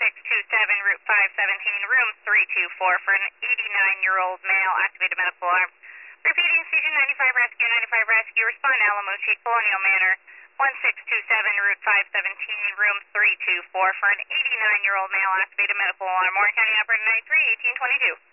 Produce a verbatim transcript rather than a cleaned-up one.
six two seven, Route five seventeen, room three two four for an eighty-nine-year-old male, activated medical alarm. Repeating, C G ninety-five Rescue, ninety-five Rescue, respond to Alamuchi, Colonial Manor, one six two seven, Route five seventeen, room three two four for an eighty-nine-year-old male, activated medical alarm. Warren County Operator ninety-three, eighteen twenty-two.